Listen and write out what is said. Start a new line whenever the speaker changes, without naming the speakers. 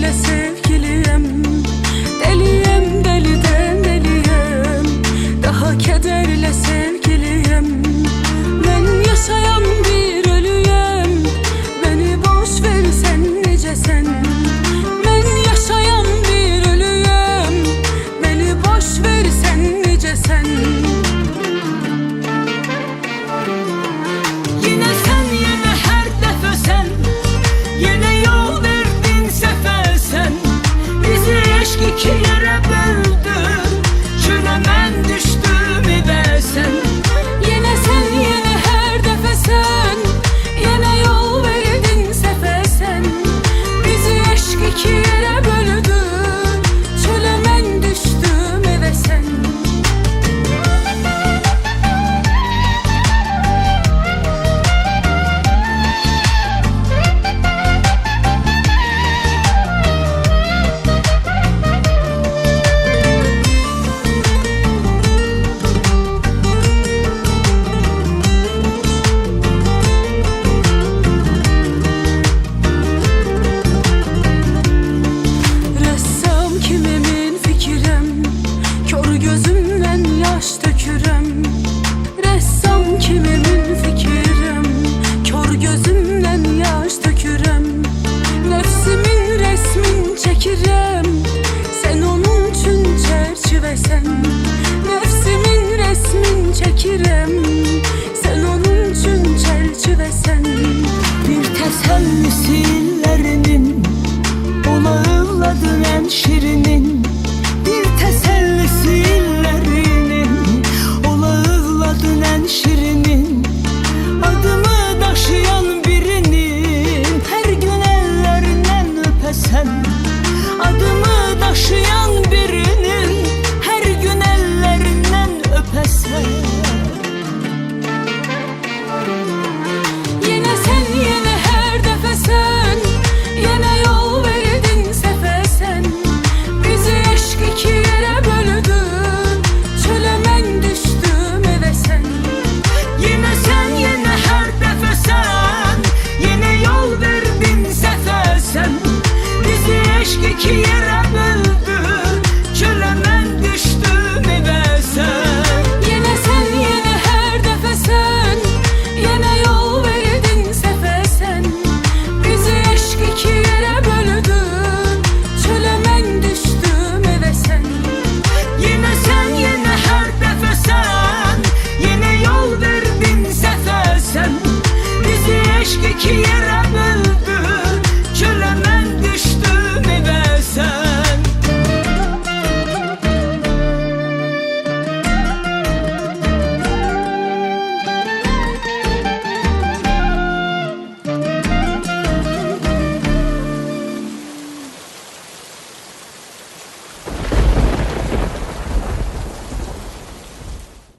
kederle sevgiliyim. Deliyim, deliden deliyim. Daha kederle sevgiliyim. Ben yaşayan bir ölüyüm. Beni boş versen necesen. Ben yaşayan bir ölüyüm. Beni boş versen necesen.
Yine sen, yine her defa sen, yine yol verdin sefer sen. Bizi eşk iki yere böldü, çöle ben düştüm ve sen.
Yine sen, yine her defa sen, yine yol verdin sefer sen. Bizi eşk iki yere böldü, çöle ben düştüm eve sen. Ressam kimimin fikirem, kör gözümden yaş dökürem. Ressam kimimin fikirem, kör gözümden yaş dökürem. Nefsimin resmin çekirem, sen onun için çerçivesen. Nefsimin resmin çekirem, sen onun için çerçivesen.
Bir tesellisi